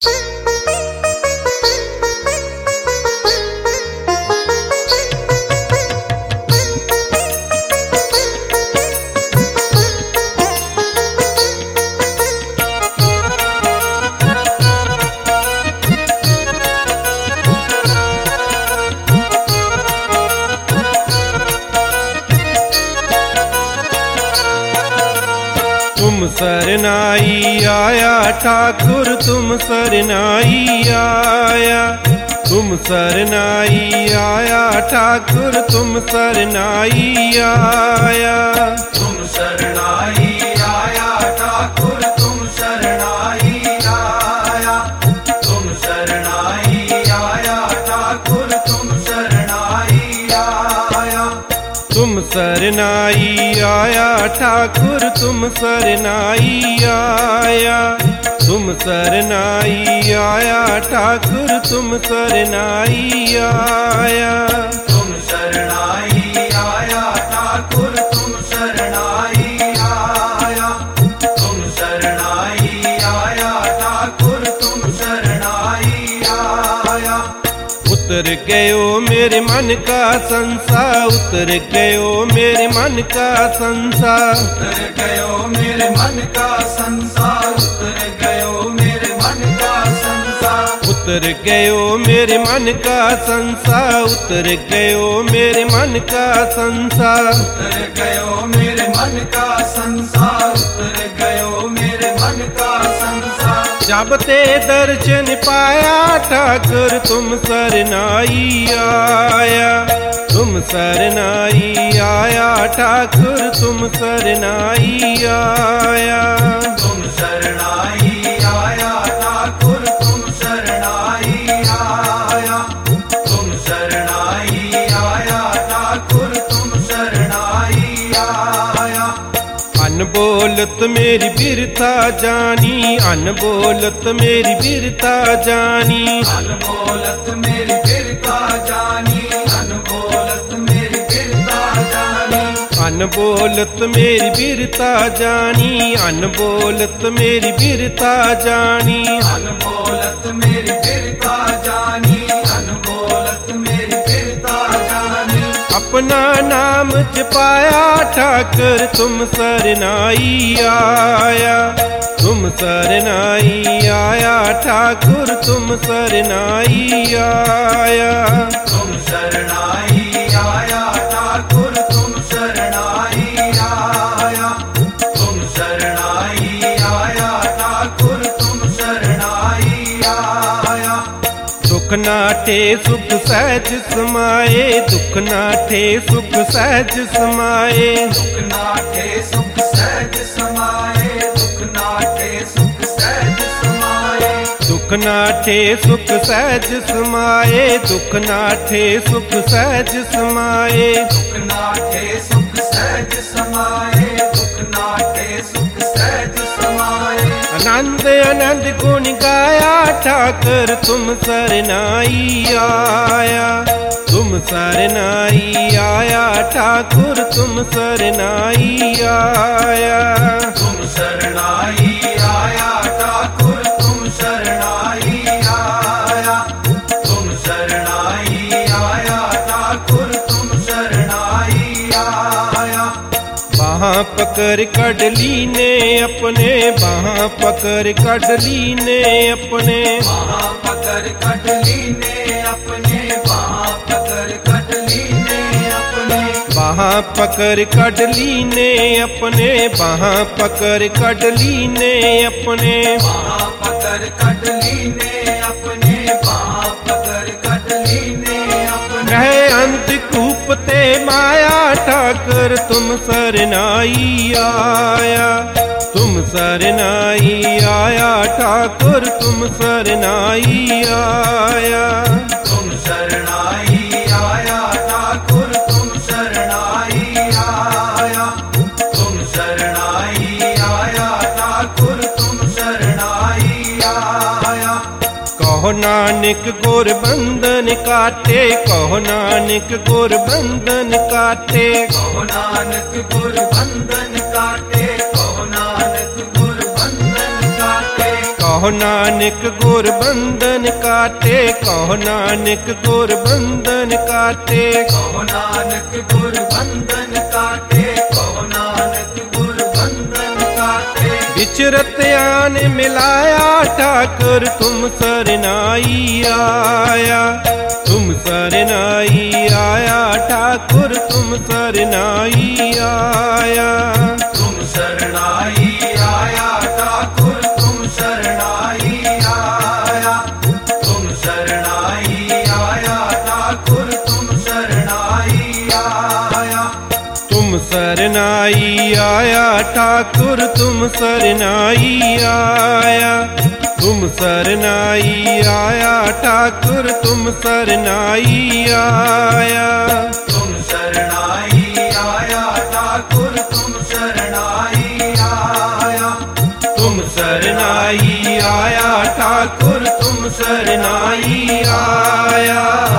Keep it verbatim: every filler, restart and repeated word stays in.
तुम सरनाई आया ठाकुर तुम सरनाई आया, तुम सरनाई आया ठाकुर तुम सरनाई आया, तुम शरणाई आया ठाकुर तुम शरणाई आया, तुम शरणाई आया ठाकुर तुम शरणाई आया, तुम सरनाई आया ठाकुर तुम सरनाई आया, तुम सरनाई आया ठाकुर तुम सरनाई आया, तुम शरणाई आया ठाकुर तुम शरणाई आया, तुम शरणाई आया ठाकुर तुम शरणाई आया। उतर गयो मेरे मन का संसार, उतर गयो मेरे मन का संसार, उतर गयो मेरे मन का संसार, उतर गयो मेरे मन का संसार, उतर गयो मेरे मन का संसार, उतर गयो मेरे मन का संसार, उतर गयो मेरे मन का संसार, उतर गयो मेरे मन का संसार। जब ते दर्शन पाया ठाकुर तुम सरनाई आया, तुम सरनाई आया ठाकुर तुम सरनाई आया, तुम शरणाई आया ठाकुर तुम शरणाई आया, तुम शरणाई आया ठाकुर तुम शरणाई आया। अनबोलत मेरी बिरथा जानी, अनबोलत मेरी बिरथा जानी, अनबोलत मेरी बिरथा जानी, अनबोलत मेरी बिरथा जानी, अनबोलत मेरी बिरथा जानी, अनबोलत मेरी बिरथा जानी, अनबोलत मेरी बिरथा जानी, अनबोलत मेरी बिरथा जानी। अपना नाम जपाया ठाकुर तुम सरनाई आया, तुम सरनाई आया ठाकुर तुम सरनाई आया, तुम शरणाई आया ठाकुर तुम शरणाई आया, तुम शरणाई आया ठाकुर तुम शरणाई आया। दुख नाठे सुख सहज समाए, दुख नाठे सुख सहज समाए, दुख नाठे सुख सहज समाए, दुख नाठे सुख सहज समाए, दुख नाठे सुख सहज समाए, दुख नाठे सुख सहज समाए, दुख नाठे सुख सहज समाए, दुख नाठे सुख सहज समाए। आनंद आनंद गुण गाया ठाकुर तुम सरनाई आया, तुम सरनाई आया ठाकुर तुम सरनाई आया, तुम शरणाई आया ठाकुर तुम शरणाई आया, तुम शरणाई आया ठाकुर तुम शरणाई आया। बाहाँ पकड़ कड़ली ने अपने, बाहाँ पकड़ कड़ली ने अपने, वहाँ पकड़ कटली ने अपने, वहाँ पकड़ कटली ने अपने, बाहाँ पकड़ कड़ली ने अपने, बाहाँ पकड़ कड़ली ने अपने, वहाँ पकड़ कटली ने अपने, वहाँ पकड़ कटली ने अपने। कहे अंत कूपते माया ठाकुर तुम सरनाई आया, तुम सरनाई आया ठाकुर तुम सरनाई आया, तुम शरणाई आया ठाकुर तुम शरणाई आया, तुम शरणाई आया ठाकुर तुम शरणाई आया। कहो नानक गोर बंधन काटे, कहो नानक गोर बंधन काटे, कहो नानक गुर बंधन काटे, कहो नानक गुर बंधन काटे, कहो नानक गुर बंधन काटे, कहो नानक गुर बंधन काटे। कहो नानक गुर बंधन काटे, कहो नानक गुर बंधन काटे। विचरत आन मिलाया ठाकुर तुम सरनाई आया, तुम सरनाई आया ठाकुर तुम सरनाई आया। तुम शरणाई आया ठाकुर तुम शरणाई आया, तुम शरणाई आया ठाकुर तुम शरणाई आया। तुम सरनाई आया ठाकुर तुम सरनाई आया, तुम सरनाई आया ठाकुर तुम सरनाई आया। तुम शरणाई आया ठाकुर तुम शरणाई आया, तुम सरनाई आया ठाकुर तुम सरनाई आया।